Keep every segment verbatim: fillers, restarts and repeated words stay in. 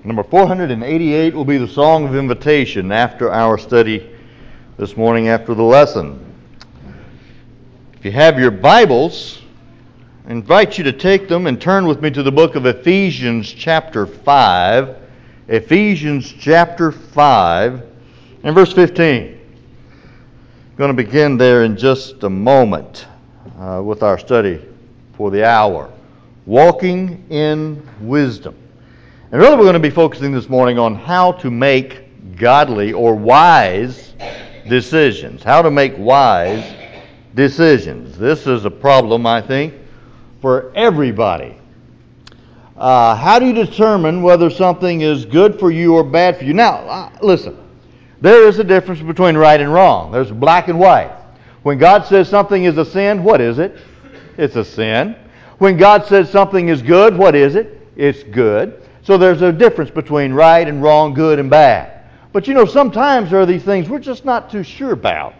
Number four hundred eighty-eight will be the Song of Invitation after our study this morning after the lesson. If you have your Bibles, I invite you to take them and turn with me to the book of Ephesians chapter five. Ephesians chapter five and verse fifteen. I'm going to begin there in just a moment uh, with our study for the hour. Walking in wisdom. And really we're going to be focusing this morning on how to make godly or wise decisions. How to make wise decisions. This is a problem, I think, for everybody. Uh, how do you determine whether something is good for you or bad for you? Now, uh, listen. There is a difference between right and wrong. There's black and white. When God says something is a sin, what is it? It's a sin. When God says something is good, what is it? It's good. So there's a difference between right and wrong, good and bad. But you know, sometimes there are these things we're just not too sure about.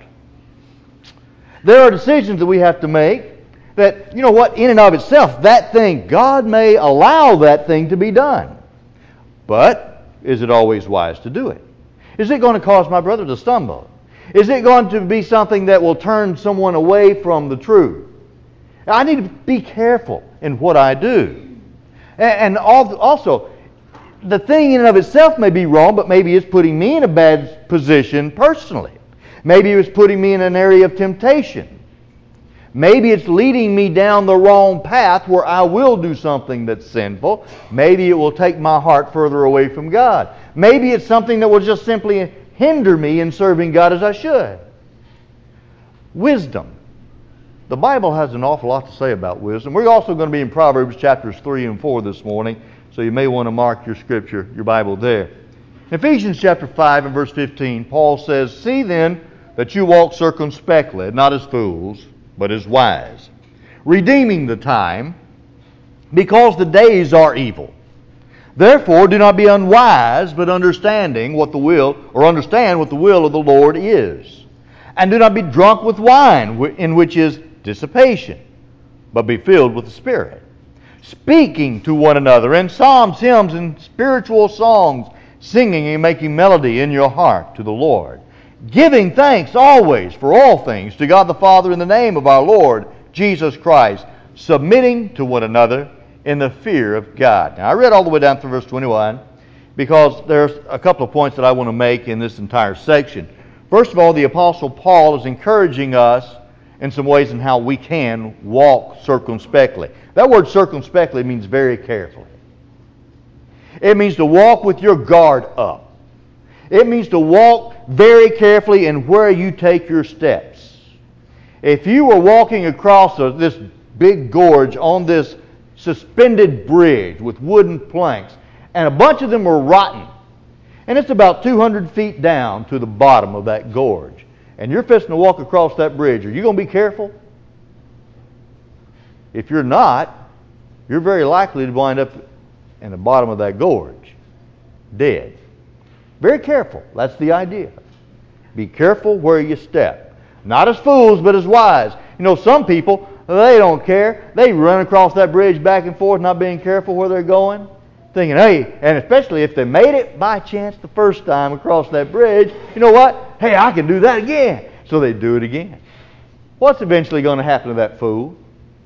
There are decisions that we have to make that, you know what, in and of itself, that thing, God may allow that thing to be done. But is it always wise to do it? Is it going to cause my brother to stumble? Is it going to be something that will turn someone away from the truth? I need to be careful in what I do. And also, the thing in and of itself may be wrong, but maybe it's putting me in a bad position personally. Maybe it's putting me in an area of temptation. Maybe it's leading me down the wrong path where I will do something that's sinful. Maybe it will take my heart further away from God. Maybe it's something that will just simply hinder me in serving God as I should. Wisdom. The Bible has an awful lot to say about wisdom. We're also going to be in Proverbs chapters three and four this morning, so you may want to mark your scripture, your Bible there. In Ephesians chapter five and verse fifteen, Paul says, "See then that you walk circumspectly, not as fools, but as wise, redeeming the time, because the days are evil. Therefore do not be unwise, but understanding what the will, or understand what the will of the Lord is. And do not be drunk with wine, in which is dissipation, but be filled with the Spirit, speaking to one another in psalms, hymns, and spiritual songs, singing and making melody in your heart to the Lord, giving thanks always for all things to God the Father in the name of our Lord Jesus Christ, submitting to one another in the fear of God." Now, I read all the way down through verse twenty-one because there's a couple of points that I want to make in this entire section. First of all, the Apostle Paul is encouraging us in some ways in how we can walk circumspectly. That word circumspectly means very carefully. It means to walk with your guard up. It means to walk very carefully in where you take your steps. If you were walking across a, this big gorge on this suspended bridge with wooden planks, and a bunch of them were rotten, and it's about two hundred feet down to the bottom of that gorge, and you're fixing to walk across that bridge, are you going to be careful? If you're not, you're very likely to wind up in the bottom of that gorge, dead. Very careful. That's the idea. Be careful where you step. Not as fools, but as wise. You know, some people, they don't care. They run across that bridge back and forth, not being careful where they're going, thinking, hey, and especially if they made it by chance the first time across that bridge, you know what? Hey, I can do that again. So they do it again. What's eventually going to happen to that fool?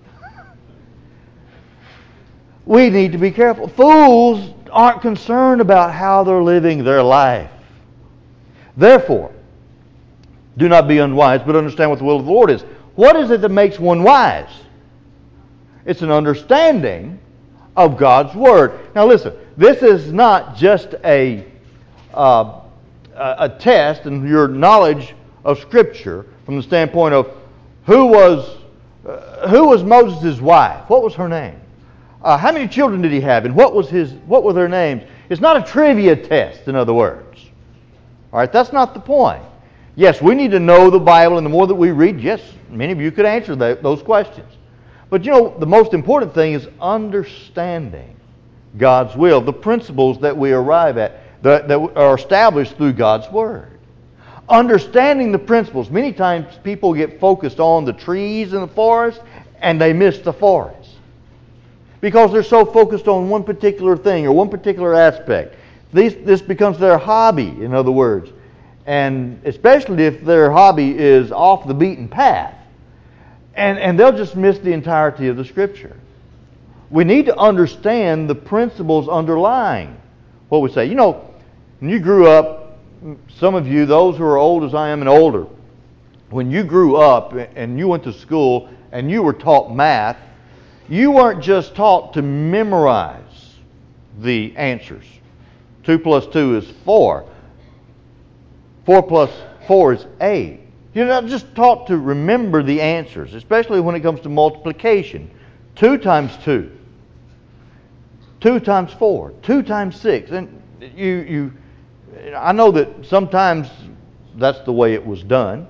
We need to be careful. Fools aren't concerned about how they're living their life. Therefore, do not be unwise, but understand what the will of the Lord is. What is it that makes one wise? It's an understanding of God's Word. Now listen, this is not just a, uh, a test in your knowledge of Scripture from the standpoint of who was, uh, who was Moses' wife? What was her name? Uh, how many children did he have, and what was his? What were their names? It's not a trivia test, in other words. All right, that's not the point. Yes, we need to know the Bible, and the more that we read, yes, many of you could answer that, those questions. But you know, the most important thing is understanding God's will, the principles that we arrive at, that, that are established through God's Word. Understanding the principles. Many times people get focused on the trees in the forest, and they miss the forest, because they're so focused on one particular thing or one particular aspect. These, this becomes their hobby, in other words. And especially if their hobby is off the beaten path. And, and they'll just miss the entirety of the Scripture. We need to understand the principles underlying what we say. You know, when you grew up, some of you, those who are old as I am and older, when you grew up and you went to school and you were taught math, you weren't just taught to memorize the answers. Two plus two is four. Four plus four is eight. You're not just taught to remember the answers, especially when it comes to multiplication. Two times two. Two times four. Two times six. And you, you, I know that sometimes that's the way it was done.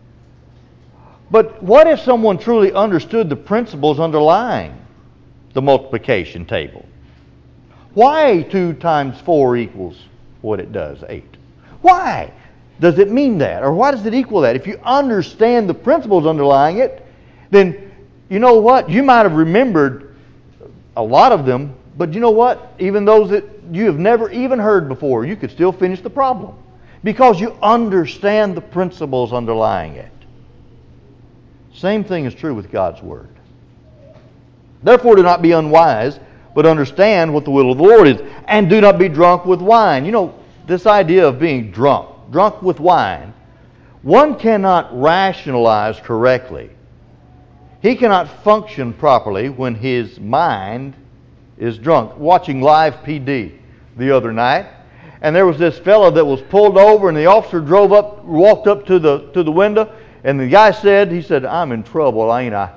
But what if someone truly understood the principles underlying the multiplication table? Why two times four equals what it does, eight? Why does it mean that? Or why does it equal that? If you understand the principles underlying it, then you know what? You might have remembered a lot of them, but you know what? Even those that you have never even heard before, you could still finish the problem because you understand the principles underlying it. Same thing is true with God's Word. Therefore, do not be unwise, but understand what the will of the Lord is. And do not be drunk with wine. You know, this idea of being drunk, drunk with wine, one cannot rationalize correctly. He cannot function properly when his mind is drunk. Watching Live P D the other night, and there was this fellow that was pulled over, and the officer drove up, walked up to the to the window, and the guy said, he said, "I'm in trouble, ain't I?"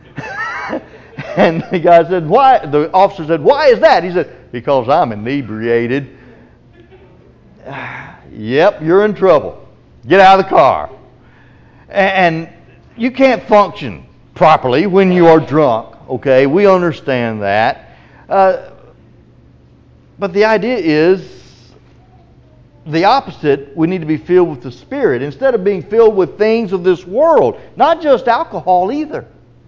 And the guy said, "Why?" The officer said, "Why is that?" He said, "Because I'm inebriated." Yep, you're in trouble. Get out of the car. And you can't function properly when you are drunk. Okay, we understand that. Uh, but the idea is the opposite. We need to be filled with the Spirit instead of being filled with things of this world. Not just alcohol either.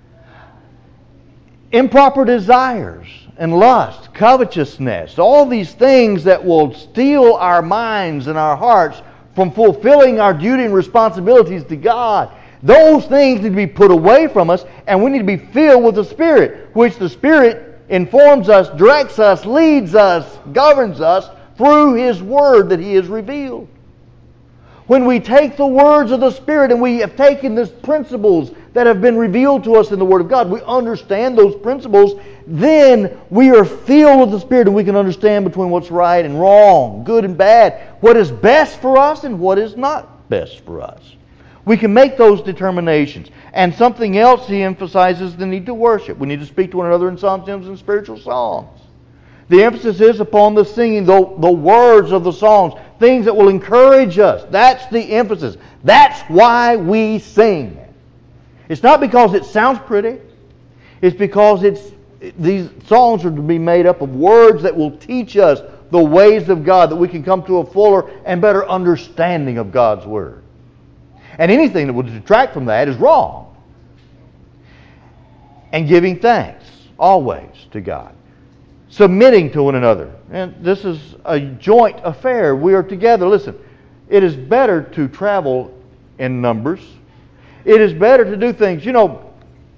Improper desires and lust, covetousness, all these things that will steal our minds and our hearts from fulfilling our duty and responsibilities to God. Those things need to be put away from us, and we need to be filled with the Spirit, which the Spirit informs us, directs us, leads us, governs us through His Word that He has revealed. When we take the words of the Spirit and we have taken these principles that have been revealed to us in the Word of God, we understand those principles, then we are filled with the Spirit and we can understand between what's right and wrong, good and bad, what is best for us and what is not best for us. We can make those determinations. And something else he emphasizes the need to worship. We need to speak to one another in psalms, hymns, and spiritual songs. The emphasis is upon the singing, the, the words of the songs, things that will encourage us. That's the emphasis. That's why we sing. It's not because it sounds pretty. It's because it's these songs are to be made up of words that will teach us the ways of God, that we can come to a fuller and better understanding of God's Word. And anything that will detract from that is wrong. And giving thanks always to God. Submitting to one another. And this is a joint affair. We are together. Listen, it is better to travel in numbers. It is better to do things. You know,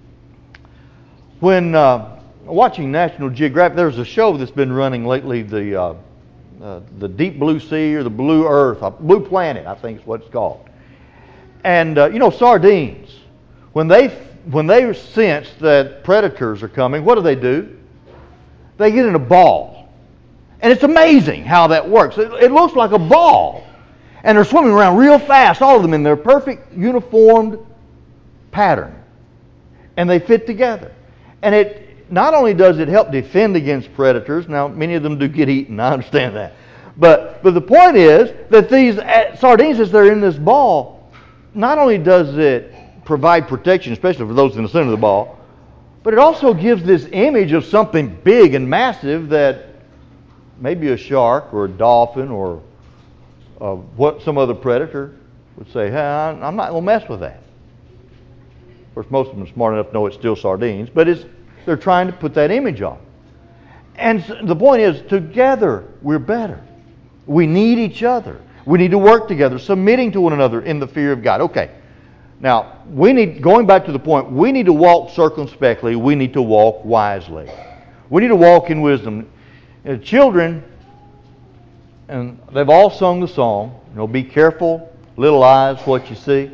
when uh, watching National Geographic, there's a show that's been running lately, the uh, uh, the Deep Blue Sea or the Blue Earth, uh, Blue Planet, I think is what it's called. And uh, you know, sardines, when they when they sense that predators are coming, what do they do? They get in a ball. And it's amazing how that works. It, it looks like a ball. And they're swimming around real fast, all of them in their perfect uniformed pattern. And they fit together. And it not only does it help defend against predators, now many of them do get eaten, I understand that. But, but the point is that these sardines, as they're in this ball, not only does it provide protection, especially for those in the center of the ball, but it also gives this image of something big and massive that maybe a shark or a dolphin or uh, what some other predator would say, hey, I'm not going to mess with that. Of course, most of them are smart enough to know it's still sardines, but it's, they're trying to put that image on. And the point is, together we're better. We need each other. We need to work together, submitting to one another in the fear of God. Okay. Now, we need, going back to the point, we need to walk circumspectly. We need to walk wisely. We need to walk in wisdom. You know, children, and they've all sung the song, you know, be careful, little eyes, what you see.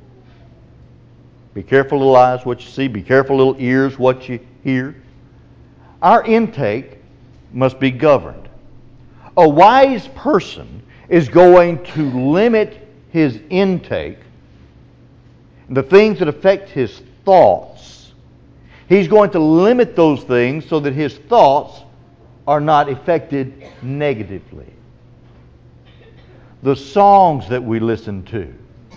Be careful, little eyes, what you see. Be careful, little ears, what you hear. Our intake must be governed. A wise person is going to limit his intake, the things that affect his thoughts. He's going to limit those things so that his thoughts are not affected negatively. The songs that we listen to.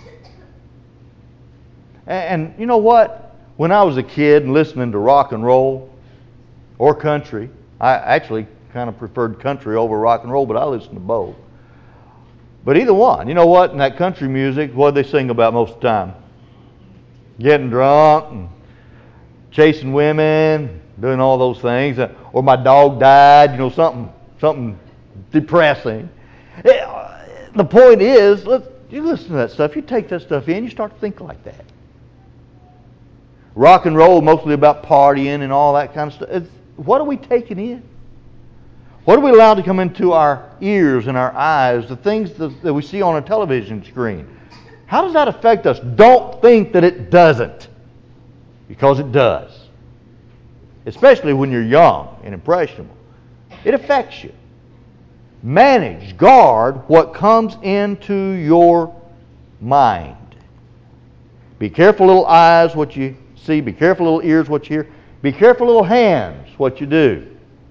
And you know what? When I was a kid and listening to rock and roll or country, I actually kind of preferred country over rock and roll, but I listened to both. But either one, you know what? In that country music, what do they sing about most of the time? Getting drunk and chasing women, doing all those things. Or my dog died, you know, something something depressing. The point is, you listen to that stuff, you take that stuff in, you start to think like that. Rock and roll, mostly about partying and all that kind of stuff. It's, what are we taking in? What are we allowed to come into our ears and our eyes? The things that, that we see on a television screen. How does that affect us? Don't think that it doesn't. Because it does. Especially when you're young and impressionable. It affects you. Manage, guard what comes into your mind. Be careful, little eyes, what you see. Be careful, little ears, what you hear. Be careful, little hands, what you do.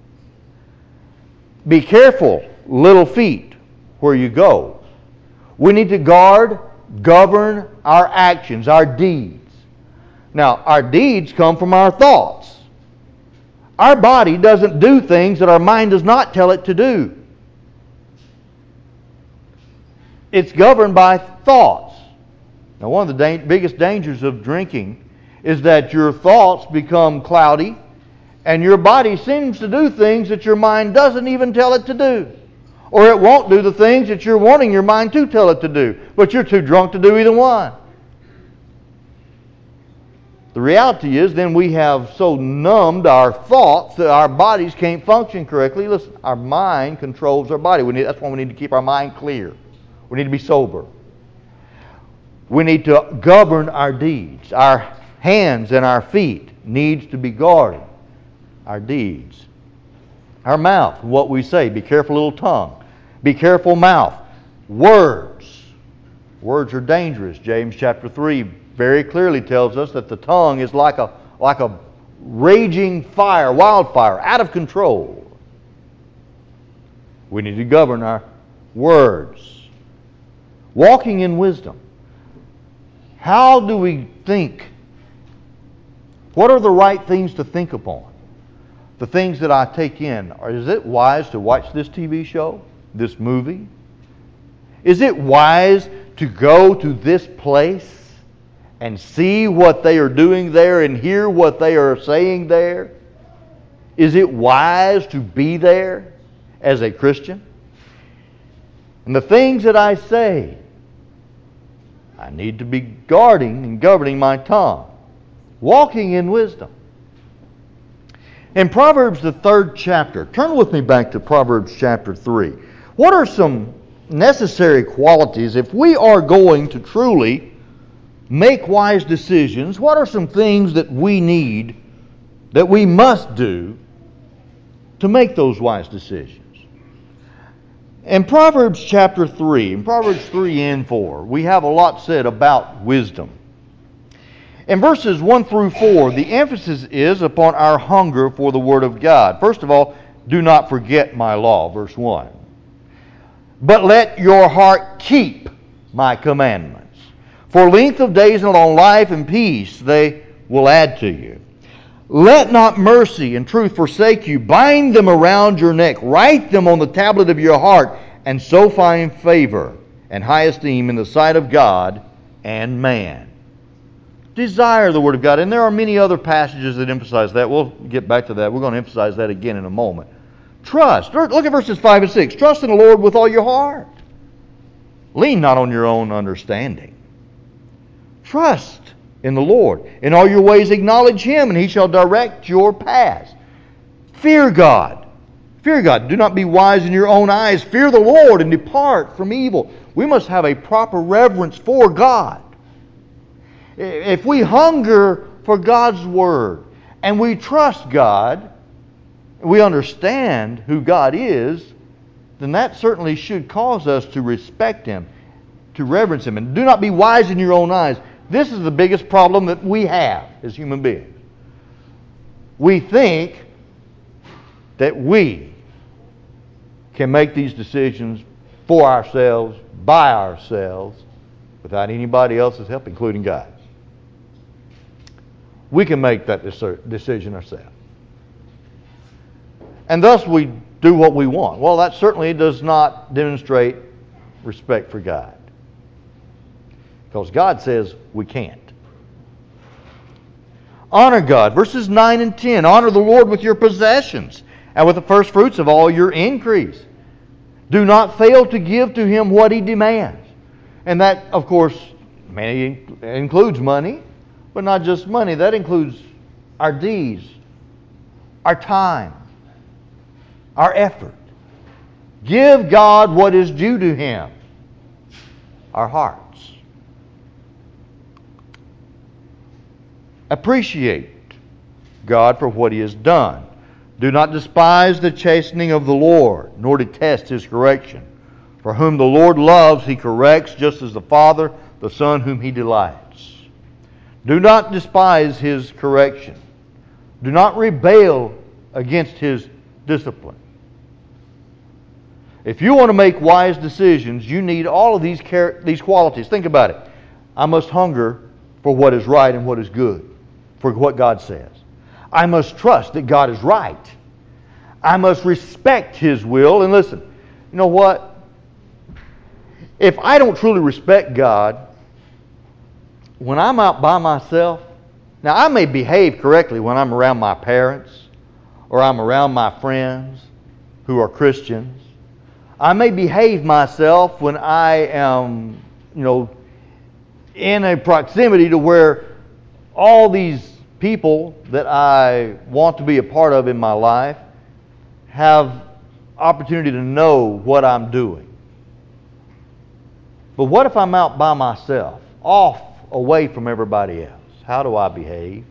Be careful, little feet, where you go. We need to guard, govern our actions, our deeds. Now, our deeds come from our thoughts. Our body doesn't do things that our mind does not tell it to do. It's governed by thoughts. Now, one of the da- biggest dangers of drinking is that your thoughts become cloudy and your body seems to do things that your mind doesn't even tell it to do. Or it won't do the things that you're wanting your mind to tell it to do. But you're too drunk to do either one. The reality is then we have so numbed our thoughts that our bodies can't function correctly. Listen, our mind controls our body. We need, that's why we need to keep our mind clear. We need to be sober. We need to govern our deeds. Our hands and our feet needs to be guarded. Our deeds. Our mouth, what we say. Be careful, little tongue. Be careful, mouth. Words. Words are dangerous. James chapter three very clearly tells us that the tongue is like a like a raging fire, wildfire, out of control. We need to govern our words. Walking in wisdom. How do we think? What are the right things to think upon? The things that I take in. Is it wise to watch this T V show? This movie? Is it wise to go to this place and see what they are doing there and hear what they are saying there? Is it wise to be there as a Christian? And the things that I say, I need to be guarding and governing my tongue. Walking in wisdom. In Proverbs, the third chapter, turn with me back to Proverbs chapter three. What are some necessary qualities if we are going to truly make wise decisions? What are some things that we need, that we must do to make those wise decisions? In Proverbs chapter three, in Proverbs three and four, we have a lot said about wisdom. In verses one through four, the emphasis is upon our hunger for the Word of God. First of all, do not forget my law, verse one. But let your heart keep my commandments. For length of days and long life and peace they will add to you. Let not mercy and truth forsake you. Bind them around your neck. Write them on the tablet of your heart, and so find favor and high esteem in the sight of God and man. Desire the Word of God. And there are many other passages that emphasize that. We'll get back to that. We're going to emphasize that again in a moment. Trust. Look at verses five and six. Trust in the Lord with all your heart. Lean not on your own understanding. Trust in the Lord. In all your ways acknowledge Him, and He shall direct your paths. Fear God. Fear God. Do not be wise in your own eyes. Fear the Lord and depart from evil. We must have a proper reverence for God. If we hunger for God's Word and we trust God, we understand who God is, then that certainly should cause us to respect Him, to reverence Him. And do not be wise in your own eyes. This is the biggest problem that we have as human beings. We think that we can make these decisions for ourselves, by ourselves, without anybody else's help, including God. We can make that decision ourselves. And thus we do what we want. Well, that certainly does not demonstrate respect for God. Because God says we can't. Honor God. Verses nine and ten. Honor the Lord with your possessions and with the first fruits of all your increase. Do not fail to give to Him what He demands. And that, of course, includes money, but not just money. That includes our deeds, our time, our effort. Give God what is due to Him, our hearts. Appreciate God for what He has done. Do not despise the chastening of the Lord, nor detest His correction. For whom the Lord loves, He corrects, just as the Father, the Son, whom He delights. Do not despise His correction. Do not rebel against His discipline. If you want to make wise decisions, you need all of these char- these qualities. Think about it. I must hunger for what is right and what is good, for what God says. I must trust that God is right. I must respect His will. And listen, you know what? If I don't truly respect God, when I'm out by myself, now I may behave correctly when I'm around my parents or I'm around my friends who are Christians. I may behave myself when I am, you know, in a proximity to where all these people that I want to be a part of in my life have opportunity to know what I'm doing. But what if I'm out by myself, off, away from everybody else? How do I behave?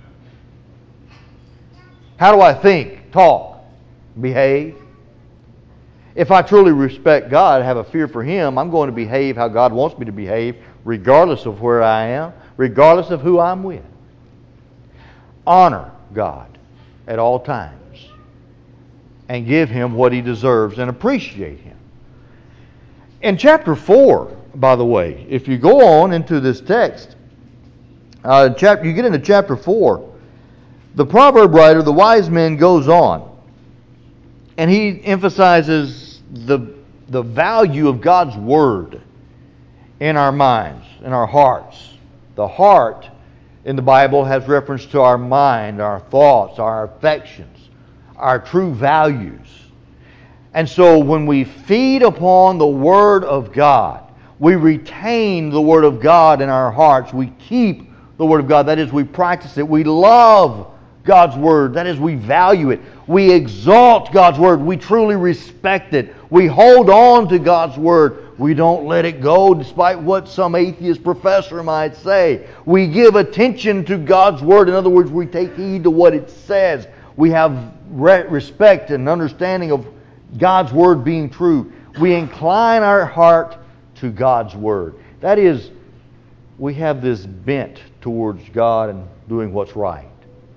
How do I think, talk, behave? If I truly respect God, have a fear for Him, I'm going to behave how God wants me to behave, regardless of where I am, regardless of who I'm with. Honor God at all times and give Him what He deserves and appreciate Him. In chapter four, by the way, if you go on into this text, uh, chapter, you get into chapter four, the proverb writer, the wise man, goes on and he emphasizes the, the value of God's Word in our minds, in our hearts. The heart in the Bible has reference to our mind, our thoughts, our affections, our true values. And so when we feed upon the Word of God, we retain the Word of God in our hearts. We keep the Word of God. That is, we practice it. We love God's Word. That is, we value it. We exalt God's Word. We truly respect it. We hold on to God's Word. We don't let it go despite what some atheist professor might say. We give attention to God's Word. In other words, we take heed to what it says. We have respect and understanding of God's Word being true. We incline our heart to God's Word. That is, we have this bent towards God and doing what's right.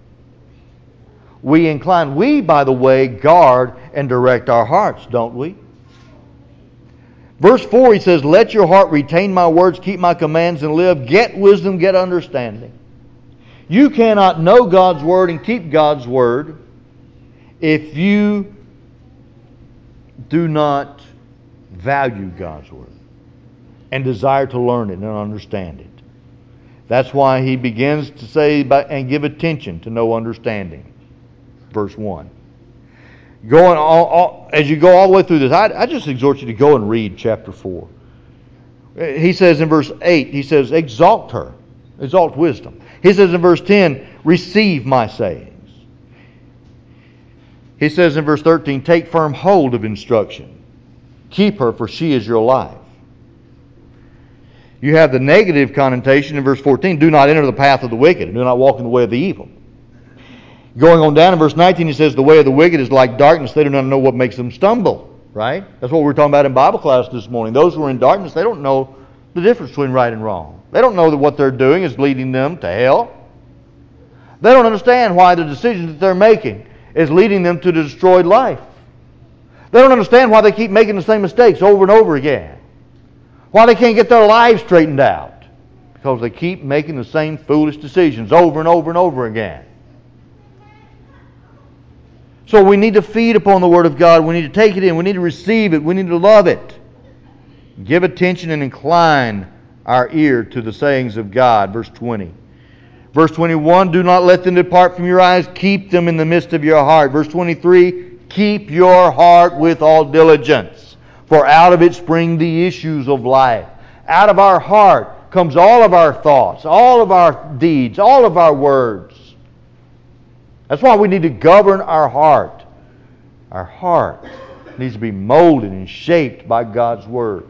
We incline, we, by the way, guard and direct our hearts, don't we? Verse four, he says, let your heart retain my words, keep my commands, and live. Get wisdom, get understanding. You cannot know God's Word and keep God's Word if you do not value God's Word and desire to learn it and understand it. That's why he begins to say, and give attention to know understanding. Verse one. Going all, all, as you go all the way through this, I, I just exhort you to go and read chapter four. He says in verse eight, he says, exalt her, exalt wisdom. He says in verse ten, receive my sayings. He says in verse thirteen, take firm hold of instruction. Keep her, for she is your life. You have the negative connotation in verse fourteen, do not enter the path of the wicked, and do not walk in the way of the evil. Going on down in verse nineteen, he says, the way of the wicked is like darkness. They do not know what makes them stumble. Right? That's what we were talking about in Bible class this morning. Those who are in darkness, they don't know the difference between right and wrong. They don't know that what they're doing is leading them to hell. They don't understand why the decisions that they're making is leading them to the destroyed life. They don't understand why they keep making the same mistakes over and over again. Why they can't get their lives straightened out. Because they keep making the same foolish decisions over and over and over again. So we need to feed upon the Word of God. We need to take it in. We need to receive it. We need to love it. Give attention and incline our ear to the sayings of God. Verse twenty. Verse twenty-one, do not let them depart from your eyes. Keep them in the midst of your heart. Verse twenty-three, keep your heart with all diligence, for out of it spring the issues of life. Out of our heart comes all of our thoughts, all of our deeds, all of our words. That's why we need to govern our heart. Our heart needs to be molded and shaped by God's Word.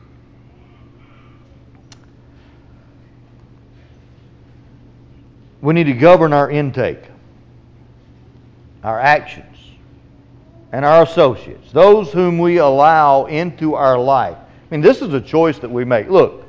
We need to govern our intake, our actions, and our associates, those whom we allow into our life. I mean, this is a choice that we make. Look,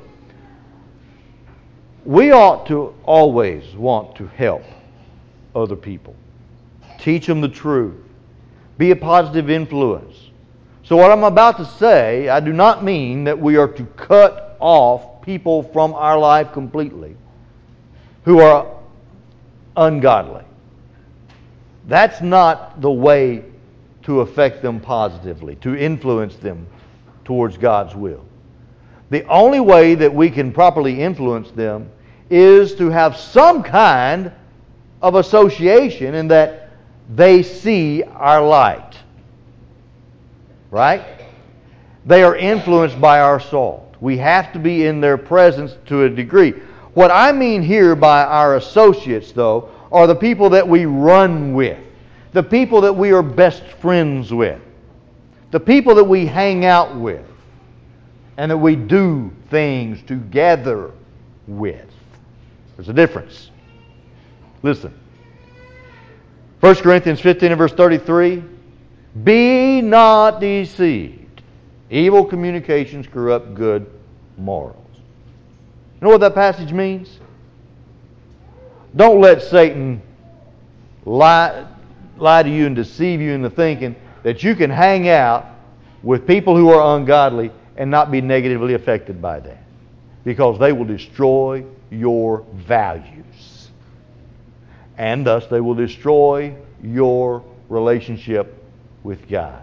we ought to always want to help other people. Teach them the truth. Be a positive influence. So what I'm about to say, I do not mean that we are to cut off people from our life completely who are ungodly. That's not the way to affect them positively, to influence them towards God's will. The only way that we can properly influence them is to have some kind of association in that they see our light. Right? They are influenced by our salt. We have to be in their presence to a degree. What I mean here by our associates, though, are the people that we run with. The people that we are best friends with. The people that we hang out with. And that we do things together with. There's a difference. Listen. First Corinthians fifteen and verse thirty-three. Be not deceived. Evil communications corrupt good morals. You know what that passage means? Don't let Satan lie, lie to you and deceive you into thinking that you can hang out with people who are ungodly and not be negatively affected by that. Because they will destroy your values. And thus they will destroy your relationship with God.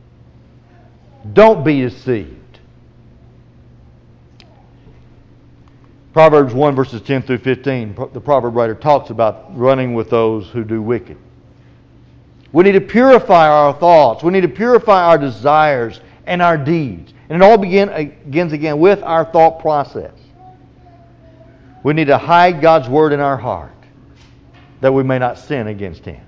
Don't be deceived. Proverbs one verses ten through fifteen, the proverb writer talks about running with those who do wicked. We need to purify our thoughts. We need to purify our desires and our deeds. And it all begin, begins again with our thought process. We need to hide God's Word in our heart that we may not sin against Him.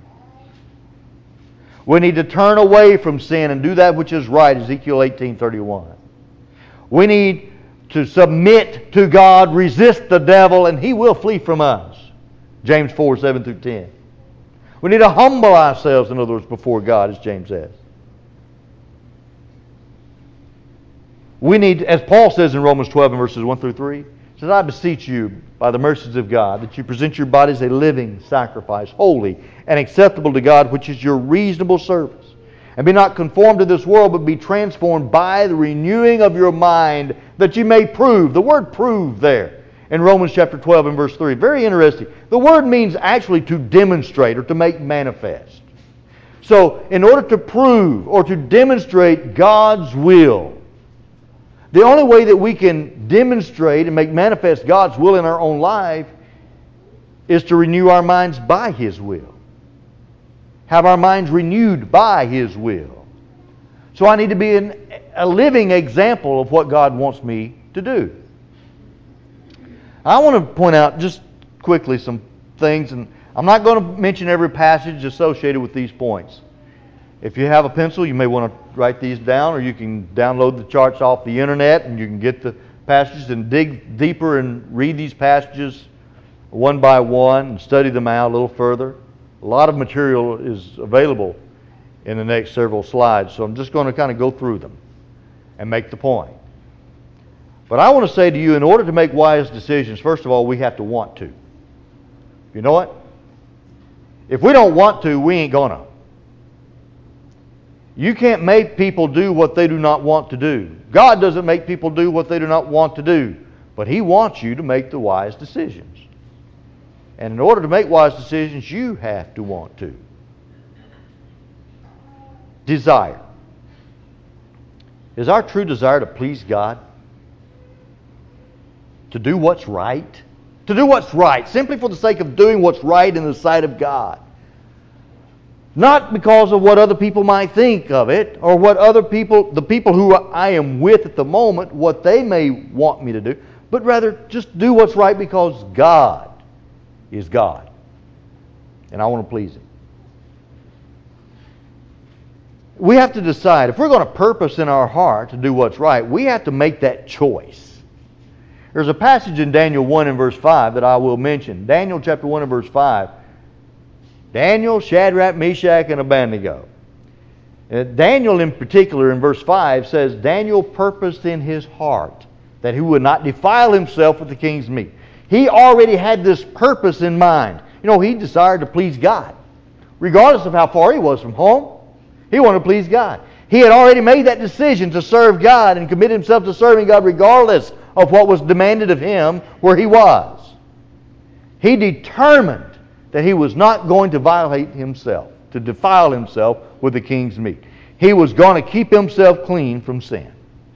We need to turn away from sin and do that which is right, Ezekiel eighteen thirty-one. We need to submit to God, resist the devil, and he will flee from us, James four seven through ten. We need to humble ourselves, in other words, before God, as James says. We need, as Paul says in Romans twelve and verses one through three, says, I beseech you, by the mercies of God, that you present your bodies a living sacrifice, holy and acceptable to God, which is your reasonable service. And be not conformed to this world, but be transformed by the renewing of your mind, that you may prove. The word prove there in Romans chapter twelve and verse three. Very interesting. The word means actually to demonstrate or to make manifest. So, in order to prove or to demonstrate God's will, the only way that we can demonstrate and make manifest God's will in our own life is to renew our minds by His will. have our minds renewed by His will. So I need to be an, a living example of what God wants me to do. I want to point out just quickly some things, and I'm not going to mention every passage associated with these points. If you have a pencil, you may want to write these down, or you can download the charts off the internet and you can get the passages and dig deeper and read these passages one by one and study them out a little further. A lot of material is available in the next several slides, so I'm just going to kind of go through them and make the point. But I want to say to you, in order to make wise decisions, first of all, we have to want to. You know what? If we don't want to, we ain't gonna. You can't make people do what they do not want to do. God doesn't make people do what they do not want to do, but He wants you to make the wise decisions. And in order to make wise decisions, you have to want to. Desire. Is our true desire to please God? To do what's right? To do what's right, simply for the sake of doing what's right in the sight of God. Not because of what other people might think of it, or what other people, the people who I am with at the moment, what they may want me to do, but rather just do what's right because God is God. And I want to please Him. We have to decide, if we're going to purpose in our heart to do what's right, we have to make that choice. There's a passage in Daniel one and verse five that I will mention. Daniel chapter one and verse five. Daniel, Shadrach, Meshach, and Abednego. Uh, Daniel in particular in verse five says, Daniel purposed in his heart that he would not defile himself with the king's meat. He already had this purpose in mind. You know, he desired to please God. Regardless of how far he was from home, he wanted to please God. He had already made that decision to serve God and commit himself to serving God regardless of what was demanded of him where he was. He determined that he was not going to violate himself, to defile himself with the king's meat. He was going to keep himself clean from sin.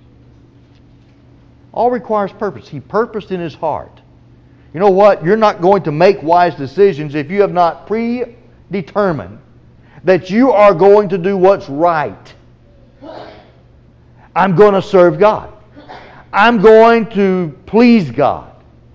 All requires purpose. He purposed in his heart. You know what? You're not going to make wise decisions if you have not predetermined that you are going to do what's right. I'm going to serve God. I'm going to please God.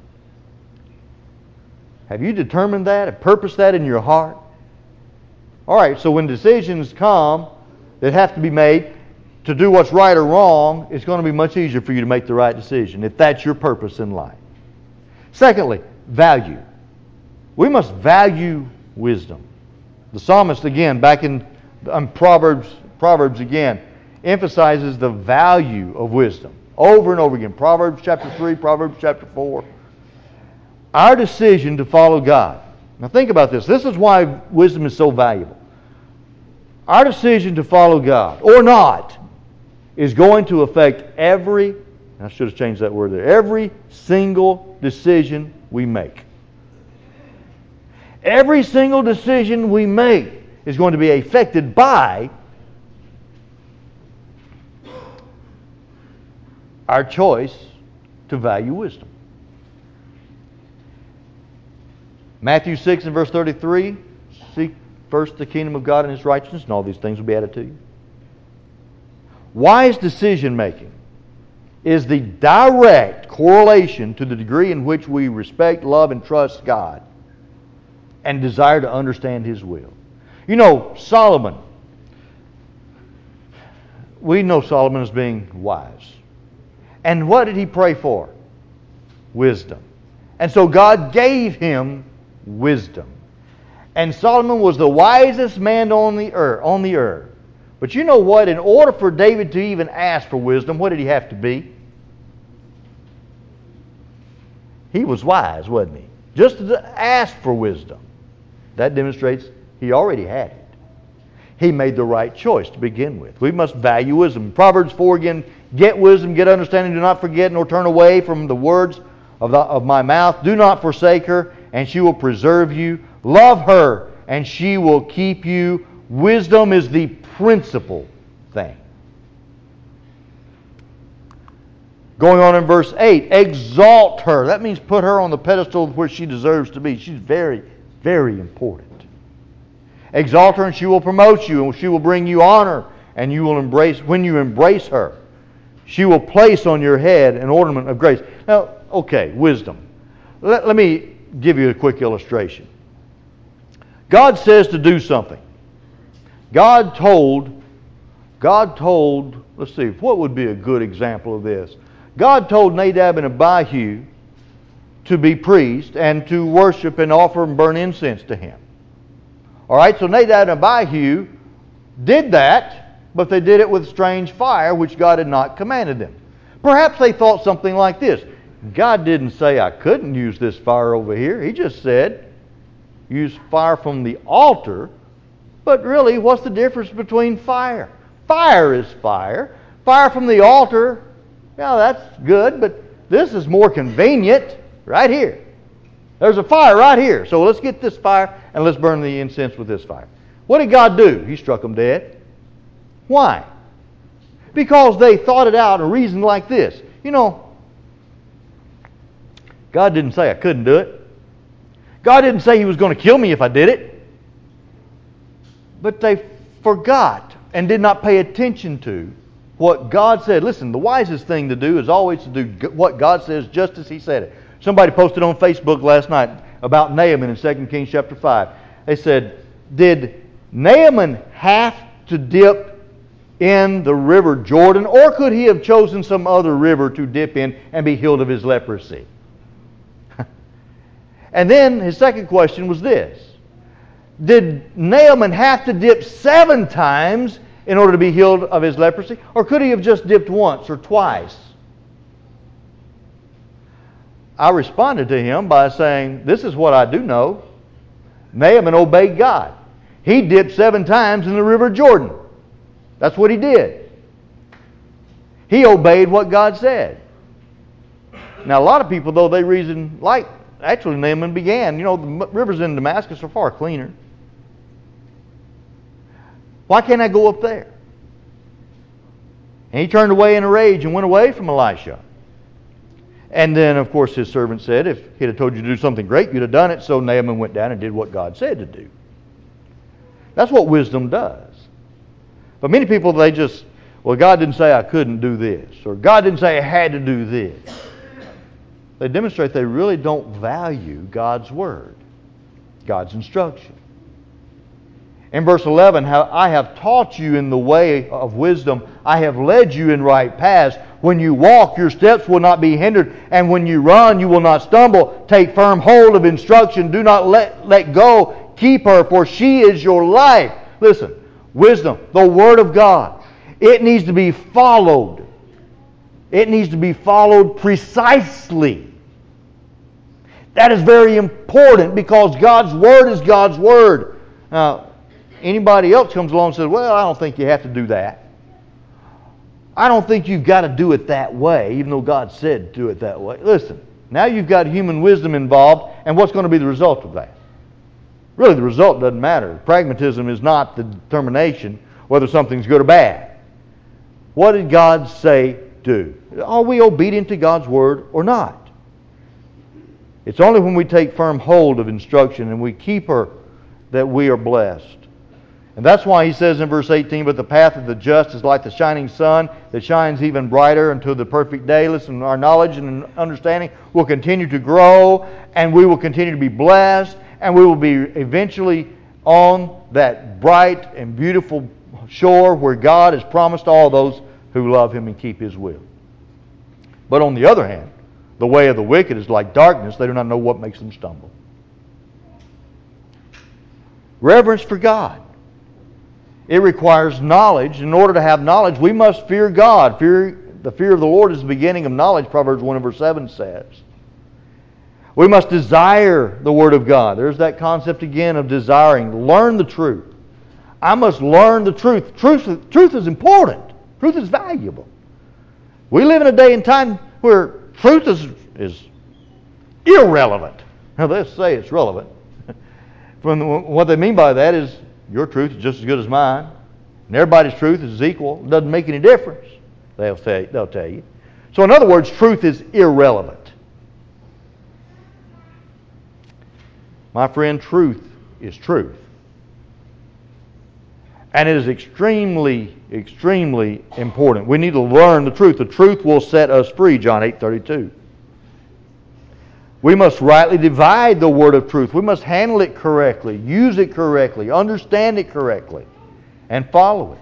Have you determined that and purposed that in your heart? All right, so when decisions come that have to be made to do what's right or wrong, it's going to be much easier for you to make the right decision if that's your purpose in life. Secondly, value. We must value wisdom. The psalmist, again, back in um, Proverbs, Proverbs again, emphasizes the value of wisdom over and over again. Proverbs chapter three, Proverbs chapter four. Our decision to follow God. Now think about this. This is why wisdom is so valuable. Our decision to follow God, or not, is going to affect every, I should have changed that word there, every single decision we make. Every single decision we make is going to be affected by our choice to value wisdom. Matthew six and verse thirty-three, seek first the kingdom of God and His righteousness, and all these things will be added to you. Wise decision making is the direct correlation to the degree in which we respect, love, and trust God and desire to understand His will. You know, Solomon, we know Solomon as being wise. And what did he pray for? Wisdom. And so God gave him wisdom. And Solomon was the wisest man on the earth, on the earth. But you know what? In order for David to even ask for wisdom, what did he have to be? He was wise, wasn't he? Just to ask for wisdom. That demonstrates he already had it. He made the right choice to begin with. We must value wisdom. Proverbs four again, get wisdom, get understanding, do not forget nor turn away from the words of, the, of my mouth. Do not forsake her, and she will preserve you. Love her, and she will keep you. Wisdom is the principal thing. Going on in verse eight, exalt her. That means put her on the pedestal where she deserves to be. She's very, very important. Exalt her and she will promote you, and she will bring you honor, and you will embrace, when you embrace her, she will place on your head an ornament of grace. Now, okay, wisdom. Let, let me give you a quick illustration. God says to do something. God told, God told, let's see, what would be a good example of this? God told Nadab and Abihu to be priests and to worship and offer and burn incense to Him. All right, so Nadab and Abihu did that, but they did it with strange fire, which God had not commanded them. Perhaps they thought something like this. God didn't say I couldn't use this fire over here. He just said, use fire from the altar. But really, what's the difference between fire? Fire is fire. Fire from the altar, yeah, that's good, but this is more convenient right here. There's a fire right here. So let's get this fire and let's burn the incense with this fire. What did God do? He struck them dead. Why? Because they thought it out and reasoned like this. You know, God didn't say I couldn't do it. God didn't say He was going to kill me if I did it. But they forgot and did not pay attention to what God said. Listen, the wisest thing to do is always to do what God says just as He said it. Somebody posted on Facebook last night about Naaman in Second Kings chapter five. They said, did Naaman have to dip in the river Jordan, or could he have chosen some other river to dip in and be healed of his leprosy? And then his second question was this. Did Naaman have to dip seven times in order to be healed of his leprosy? Or could he have just dipped once or twice? I responded to him by saying, this is what I do know. Naaman obeyed God. He dipped seven times in the river Jordan. That's what he did. He obeyed what God said. Now, a lot of people, though, they reason like, actually, Naaman began. You know, the rivers in Damascus are far cleaner. Why can't I go up there? And he turned away in a rage and went away from Elisha. And then, of course, his servant said, if he'd have told you to do something great, you'd have done it. So Naaman went down and did what God said to do. That's what wisdom does. But many people, they just, well, God didn't say I couldn't do this, or God didn't say I had to do this. They demonstrate they really don't value God's Word, God's instruction. In verse eleven, how I have taught you in the way of wisdom, I have led you in right paths. When you walk, your steps will not be hindered, and when you run, you will not stumble. Take firm hold of instruction. Do not let, let go. Keep her, for she is your life. Listen, wisdom, the Word of God, it needs to be followed. It needs to be followed precisely. That is very important because God's Word is God's Word. Now, anybody else comes along and says, well, I don't think you have to do that. I don't think you've got to do it that way, even though God said do it that way. Listen, now you've got human wisdom involved, and what's going to be the result of that? Really, the result doesn't matter. Pragmatism is not the determination whether something's good or bad. What did God say do? Are we obedient to God's Word or not? It's only when we take firm hold of instruction and we keep her that we are blessed. And that's why he says in verse eighteen, but the path of the just is like the shining sun that shines even brighter until the perfect day. Listen, our knowledge and understanding will continue to grow, and we will continue to be blessed, and we will be eventually on that bright and beautiful shore where God has promised all those who love Him and keep His will. But on the other hand, the way of the wicked is like darkness. They do not know what makes them stumble. Reverence for God. It requires knowledge. In order to have knowledge, we must fear God. Fear, the fear of the Lord is the beginning of knowledge, Proverbs one and verse seven says. We must desire the Word of God. There's that concept again of desiring. Learn the truth. I must learn the truth. Truth, truth is important. Truth is valuable. We live in a day and time where truth is, is irrelevant. Now, let's say it's relevant. From what they mean by that is your truth is just as good as mine, and everybody's truth is equal. It doesn't make any difference. They'll say, they'll tell you. So, in other words, truth is irrelevant. My friend, truth is truth. And it is extremely, extremely important. We need to learn the truth. The truth will set us free, John eight thirty-two. We must rightly divide the word of truth. We must handle it correctly, use it correctly, understand it correctly, and follow it.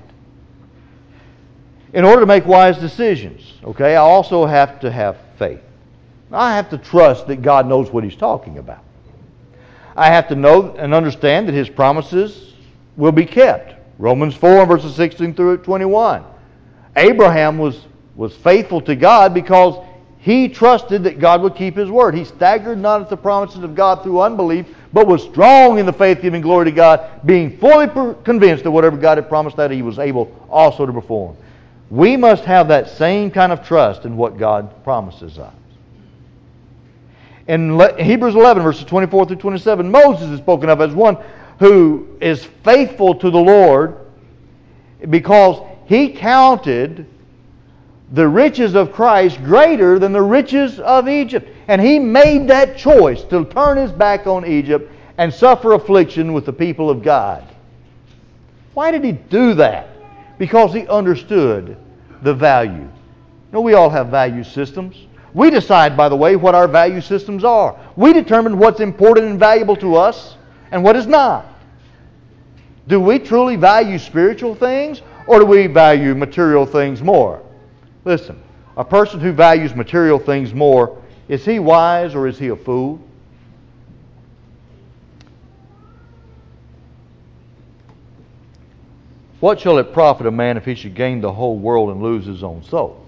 In order to make wise decisions, okay, I also have to have faith. I have to trust that God knows what He's talking about. I have to know and understand that His promises will be kept. Romans four, verses sixteen through twenty-one. Abraham was, was faithful to God because he trusted that God would keep His word. He staggered not at the promises of God through unbelief, but was strong in the faith, giving glory to God, being fully per- convinced that whatever God had promised that He was able also to perform. We must have that same kind of trust in what God promises us. In Hebrews eleven, verses twenty-four through twenty-seven, Moses is spoken of as one who is faithful to the Lord because he counted the riches of Christ greater than the riches of Egypt. And he made that choice to turn his back on Egypt and suffer affliction with the people of God. Why did he do that? Because he understood the value. You know, we all have value systems. We decide, by the way, what our value systems are. We determine what's important and valuable to us and what is not. Do we truly value spiritual things, or do we value material things more? Listen, a person who values material things more, is he wise or is he a fool? What shall it profit a man if he should gain the whole world and lose his own soul?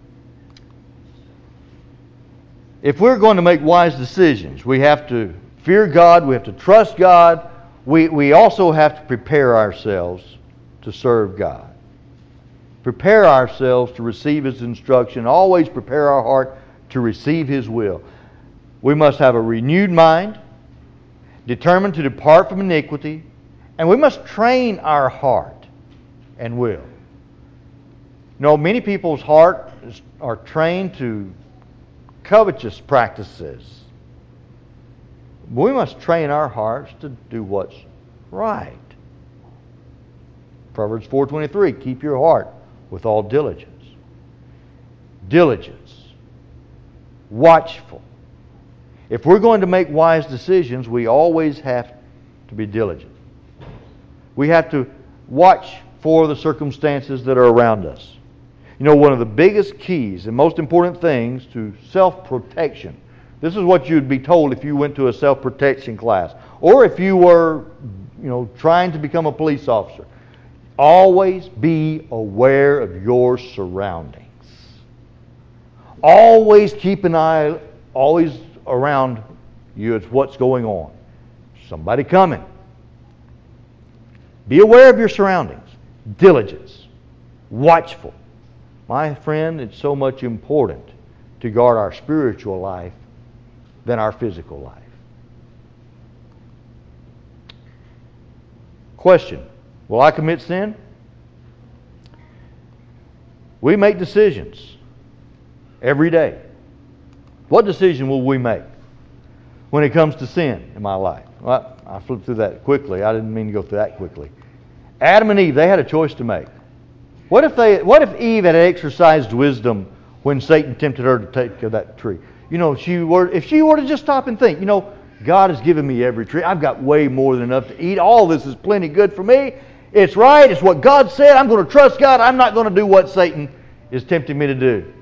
If we're going to make wise decisions, we have to fear God, we have to trust God, we, we also have to prepare ourselves to serve God. Prepare ourselves to receive His instruction. Always prepare our heart to receive His will. We must have a renewed mind, determined to depart from iniquity, and we must train our heart and will. You know, many people's hearts are trained to covetous practices. We must train our hearts to do what's right. Proverbs four twenty-three, keep your heart with all diligence. Diligence. Watchful. If we're going to make wise decisions, we always have to be diligent. We have to watch for the circumstances that are around us. You know, one of the biggest keys and most important things to self-protection, this is what you'd be told if you went to a self-protection class, or if you were, you know, trying to become a police officer. Always be aware of your surroundings. Always keep an eye always around you at what's going on. Somebody coming. Be aware of your surroundings. Diligence. Watchful. My friend, it's so much important to guard our spiritual life than our physical life. Question. Will I commit sin? We make decisions every day. What decision will we make when it comes to sin in my life? Well, I flipped through that quickly. I didn't mean to go through that quickly. Adam and Eve, they had a choice to make. What if they? What if Eve had exercised wisdom when Satan tempted her to take of that tree? You know, she were if she were to just stop and think, you know, God has given me every tree. I've got way more than enough to eat. All this is plenty good for me. It's right. It's what God said. I'm going to trust God. I'm not going to do what Satan is tempting me to do.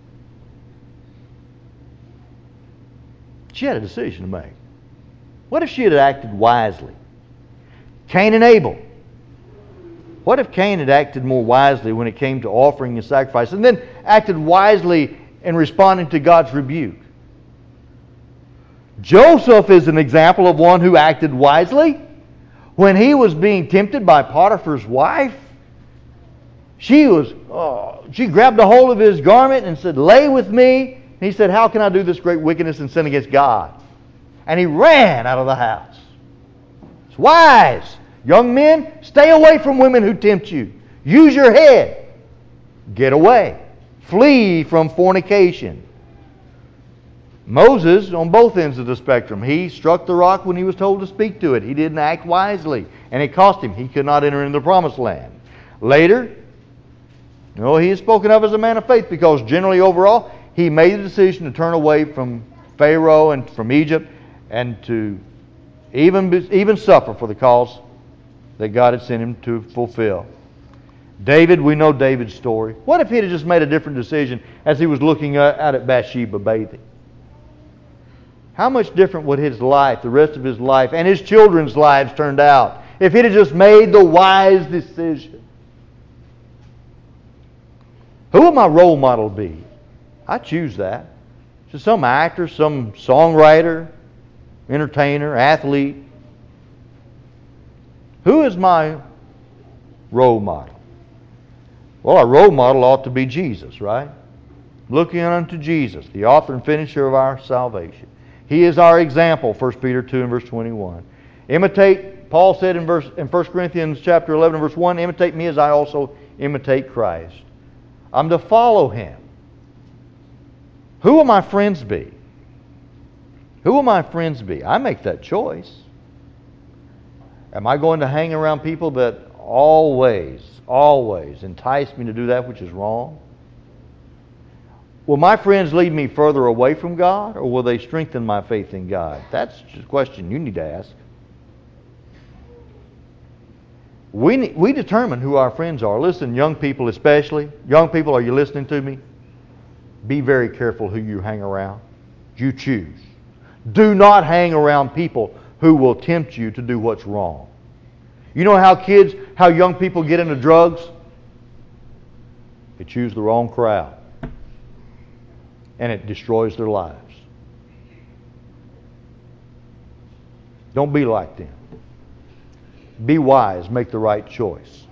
She had a decision to make. What if she had acted wisely? Cain and Abel. What if Cain had acted more wisely when it came to offering a sacrifice, and then acted wisely in responding to God's rebuke? Joseph is an example of one who acted wisely. When he was being tempted by Potiphar's wife, she was oh, she grabbed a hold of his garment and said, "Lay with me." And he said, "How can I do this great wickedness and sin against God?" And he ran out of the house. It's wise. Young men, stay away from women who tempt you. Use your head. Get away. Flee from fornication. Moses, on both ends of the spectrum, he struck the rock when he was told to speak to it. He didn't act wisely, and it cost him. He could not enter into the promised land. Later, you know, he is spoken of as a man of faith because generally overall, he made the decision to turn away from Pharaoh and from Egypt and to even, even suffer for the cause that God had sent him to fulfill. David, we know David's story. What if he had just made a different decision as he was looking out at Bathsheba bathing? How much different would his life, the rest of his life, and his children's lives turned out if he'd have just made the wise decision? Who would my role model be? I choose that. Just some actor, some songwriter, entertainer, athlete. Who is my role model? Well, our role model ought to be Jesus, right? Looking unto Jesus, the author and finisher of our salvation. He is our example, First Peter two and verse twenty-one. Imitate, Paul said in verse in First Corinthians chapter eleven and verse one, imitate me as I also imitate Christ. I'm to follow Him. Who will my friends be? Who will my friends be? I make that choice. Am I going to hang around people that always, always entice me to do that which is wrong? Will my friends lead me further away from God, or will they strengthen my faith in God? That's just a question you need to ask. We need, we determine who our friends are. Listen, young people especially. Young people, are you listening to me? Be very careful who you hang around. You choose. Do not hang around people who will tempt you to do what's wrong. You know how kids, how young people get into drugs? They choose the wrong crowd. And it destroys their lives. Don't be like them. Be wise. Make the right choice.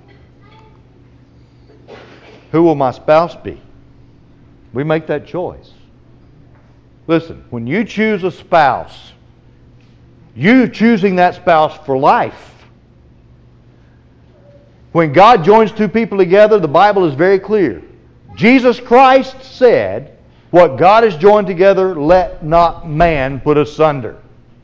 Who will my spouse be? We make that choice. Listen, when you choose a spouse, you choosing that spouse for life. When God joins two people together, the Bible is very clear. Jesus Christ said, what God has joined together, let not man put asunder.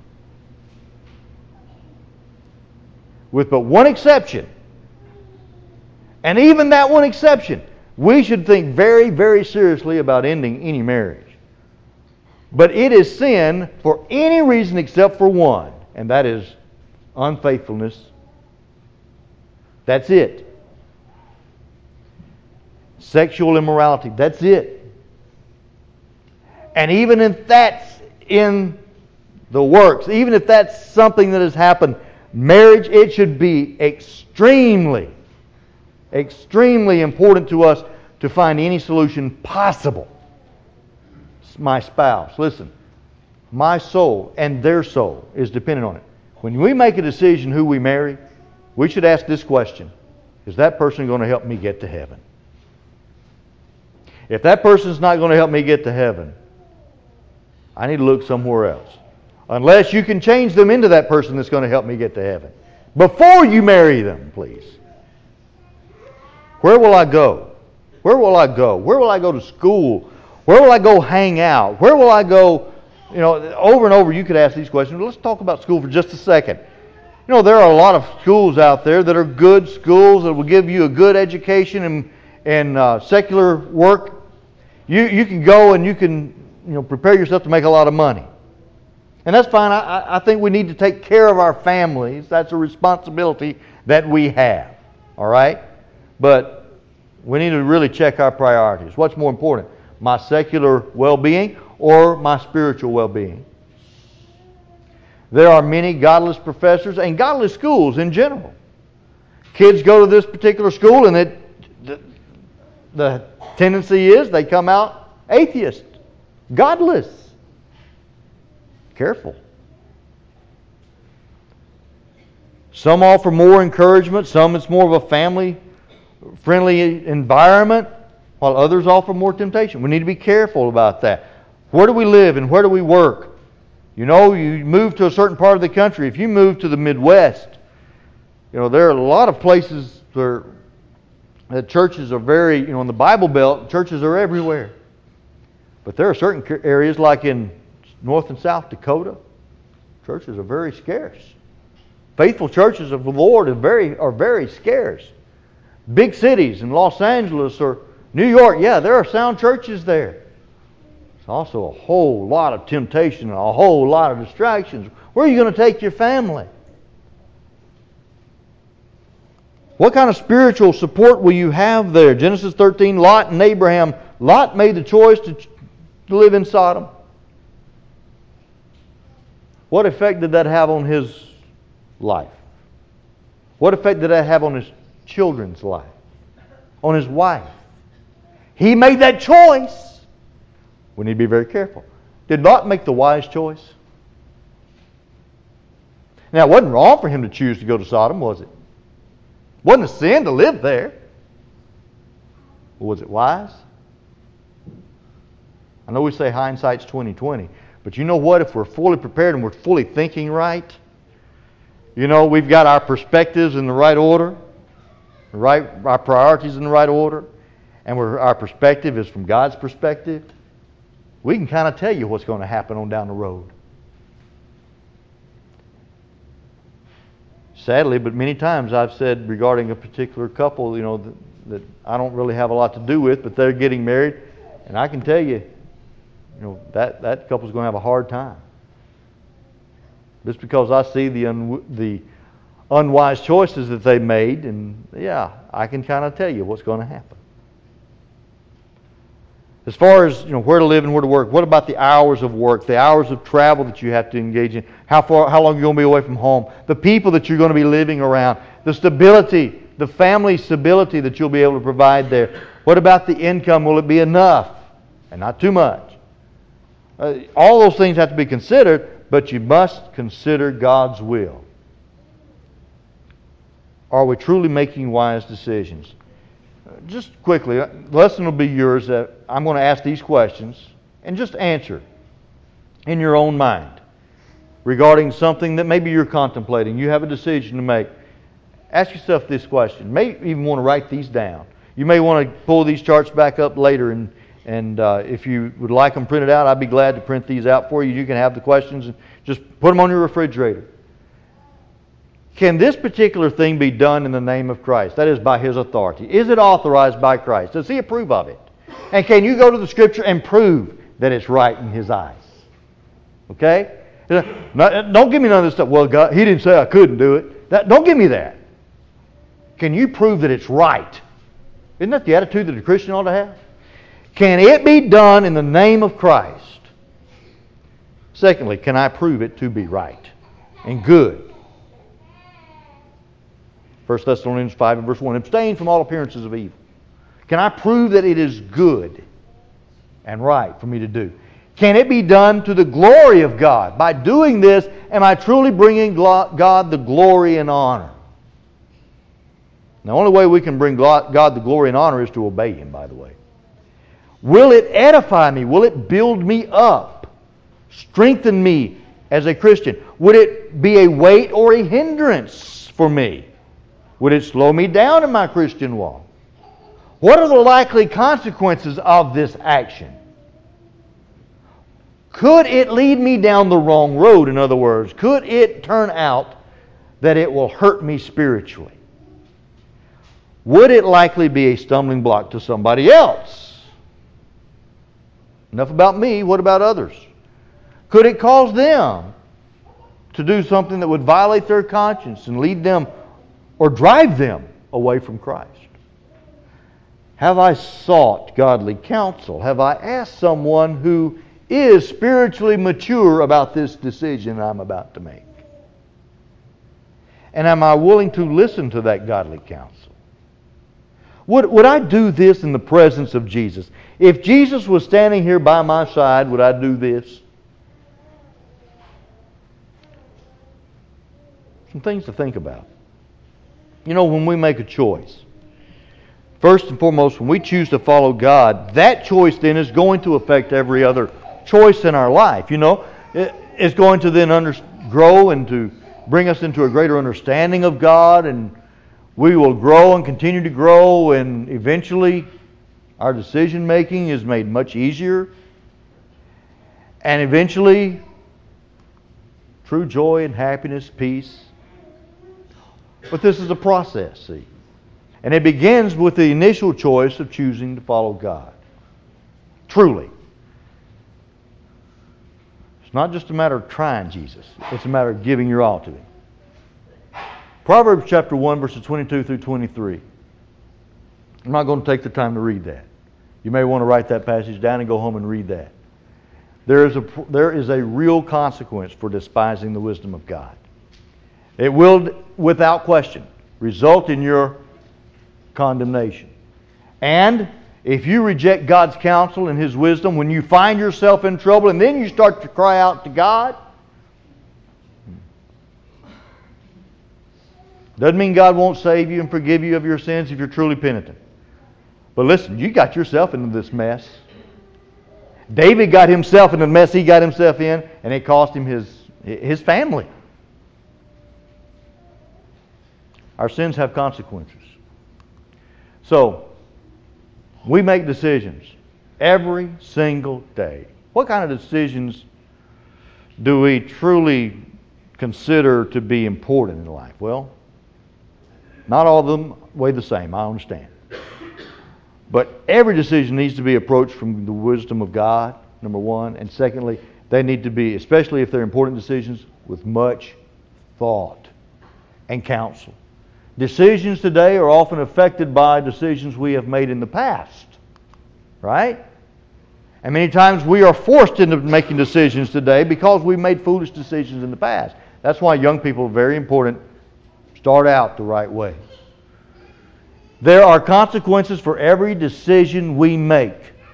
With but one exception. And even that one exception, we should think very, very seriously about ending any marriage. But it is sin for any reason except for one, and that is unfaithfulness. That's it. Sexual immorality, that's it. And even if that's in the works, even if that's something that has happened, marriage, it should be extremely, extremely important to us to find any solution possible. My spouse, listen, my soul and their soul is dependent on it. When we make a decision who we marry, we should ask this question: is that person going to help me get to heaven? If that person's not going to help me get to heaven, I need to look somewhere else. Unless you can change them into that person that's going to help me get to heaven. Before you marry them, please. Where will I go? Where will I go? Where will I go to school? Where will I go hang out? Where will I go? You know, over and over you could ask these questions. Let's talk about school for just a second. You know, there are a lot of schools out there that are good schools that will give you a good education and, and uh, secular work. You you can go and you can you know prepare yourself to make a lot of money. And that's fine. I, I think we need to take care of our families. That's a responsibility that we have. All right? But we need to really check our priorities. What's more important? My secular well-being or my spiritual well-being? There are many godless professors and godless schools in general. Kids go to this particular school and it, the, the tendency is they come out atheist, godless. Careful. Some offer more encouragement. Some it's more of a family-friendly environment, while others offer more temptation. We need to be careful about that. Where do we live and where do we work? You know, you move to a certain part of the country. If you move to the Midwest, you know, there are a lot of places where the churches are very, you know, in the Bible Belt, churches are everywhere. But there are certain areas like in North and South Dakota, churches are very scarce. Faithful churches of the Lord are very, are very scarce. Big cities in Los Angeles or New York, yeah, there are sound churches there. There's also a whole lot of temptation and a whole lot of distractions. Where are you going to take your family? What kind of spiritual support will you have there? Genesis thirteen, Lot and Abraham. Lot made the choice to, to live in Sodom. What effect did that have on his life? What effect did that have on his children's life? On his wife? He made that choice. We need to be very careful. Did Lot make the wise choice? Now, it wasn't wrong for him to choose to go to Sodom, was it? It wasn't a sin to live there. Was it wise? I know we say hindsight's twenty twenty, but you know what? If we're fully prepared and we're fully thinking right, you know, we've got our perspectives in the right order, right, our priorities in the right order, and we're, our perspective is from God's perspective, we can kind of tell you what's going to happen on down the road. Sadly, but many times I've said regarding a particular couple, you know, that, that I don't really have a lot to do with, but they're getting married, and I can tell you, you know, that, that couple's going to have a hard time. Just because I see the un, the unwise choices that they made, and yeah, I can kind of tell you what's going to happen. As far as, you know, where to live and where to work, what about the hours of work, the hours of travel that you have to engage in? How far, how long you're going to be away from home? The people that you're going to be living around, the stability, the family stability that you'll be able to provide there. What about the income? Will it be enough and not too much? Uh, all those things have to be considered, but you must consider God's will. Are we truly making wise decisions? Just quickly, the lesson will be yours. That I'm going to ask these questions and just answer in your own mind regarding something that maybe you're contemplating. You have a decision to make. Ask yourself this question. You may even want to write these down. You may want to pull these charts back up later, and, and uh, if you would like them printed out, I'd be glad to print these out for you. You can have the questions and just put them on your refrigerator. Can this particular thing be done in the name of Christ? That is, by His authority. Is it authorized by Christ? Does He approve of it? And can you go to the Scripture and prove that it's right in His eyes? Okay? Don't give me none of this stuff. Well, God, He didn't say I couldn't do it. That, don't give me that. Can you prove that it's right? Isn't that the attitude that a Christian ought to have? Can it be done in the name of Christ? Secondly, can I prove it to be right and good? First Thessalonians five and verse one, abstain from all appearances of evil. Can I prove that it is good and right for me to do? Can it be done to the glory of God? By doing this, am I truly bringing God the glory and honor? The only way we can bring God the glory and honor is to obey Him, by the way. Will it edify me? Will it build me up? Strengthen me as a Christian? Would it be a weight or a hindrance for me? Would it slow me down in my Christian walk? What are the likely consequences of this action? Could it lead me down the wrong road, in other words? Could it turn out that it will hurt me spiritually? Would it likely be a stumbling block to somebody else? Enough about me, what about others? Could it cause them to do something that would violate their conscience and lead them or drive them away from Christ? Have I sought godly counsel? Have I asked someone who is spiritually mature about this decision I'm about to make? And am I willing to listen to that godly counsel? Would, would I do this in the presence of Jesus? If Jesus was standing here by my side, would I do this? Some things to think about. You know, when we make a choice, first and foremost, when we choose to follow God, that choice then is going to affect every other choice in our life. You know, it's going to then under, grow and to bring us into a greater understanding of God, and we will grow and continue to grow, and eventually our decision making is made much easier. And eventually, true joy and happiness, peace. But this is a process, see. And it begins with the initial choice of choosing to follow God. Truly. It's not just a matter of trying Jesus. It's a matter of giving your all to Him. Proverbs chapter one, verses twenty-two through twenty-three. I'm not going to take the time to read that. You may want to write that passage down and go home and read that. There is a, there is a real consequence for despising the wisdom of God. It will, without question, result in your condemnation. And if you reject God's counsel and His wisdom, when you find yourself in trouble and then you start to cry out to God, doesn't mean God won't save you and forgive you of your sins if you're truly penitent. But listen, you got yourself into this mess. David got himself in the mess he got himself in, and it cost him his, his family. Our sins have consequences. So, we make decisions every single day. What kind of decisions do we truly consider to be important in life? Well, not all of them weigh the same, I understand. But every decision needs to be approached from the wisdom of God, number one. And secondly, they need to be, especially if they're important decisions, with much thought and counsel. Decisions today are often affected by decisions we have made in the past. Right? And many times we are forced into making decisions today because we made foolish decisions in the past. That's why young people, very important, start out the right way. There are consequences for every decision we make.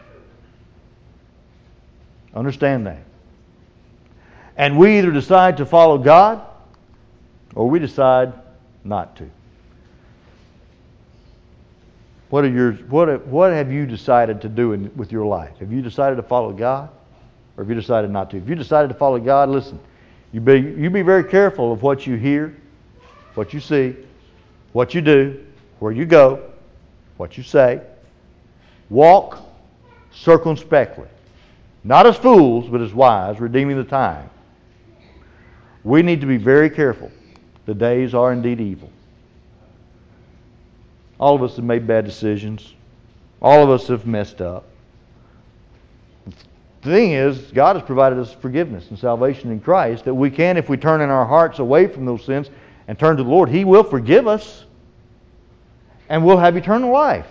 Understand that. And we either decide to follow God or we decide not to. What are your what what have you decided to do in, with your life? Have you decided to follow God or have you decided not to? If you decided to follow God, listen, you be you be very careful of what you hear, what you see, what you do, where you go, what you say. Walk circumspectly. Not as fools, but as wise, redeeming the time. We need to be very careful. The days are indeed evil. All of us have made bad decisions. All of us have messed up. The thing is, God has provided us forgiveness and salvation in Christ that we can, if we turn in our hearts away from those sins and turn to the Lord, He will forgive us. And we'll have eternal life.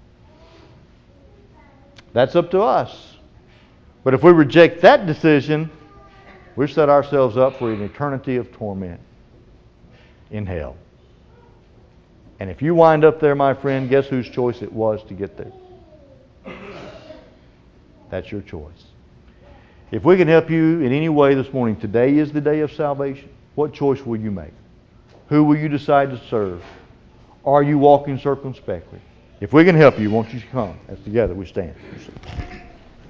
That's up to us. But if we reject that decision, we've set ourselves up for an eternity of torment in hell. And if you wind up there, my friend, guess whose choice it was to get there? That's your choice. If we can help you in any way this morning, today is the day of salvation. What choice will you make? Who will you decide to serve? Are you walking circumspectly? If we can help you, won't you come as together we stand?